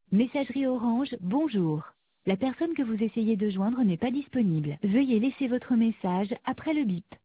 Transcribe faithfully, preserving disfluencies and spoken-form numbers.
Messagerie Orange, bonjour. La personne que vous essayez de joindre n'est pas disponible. Veuillez laisser votre message après le bip.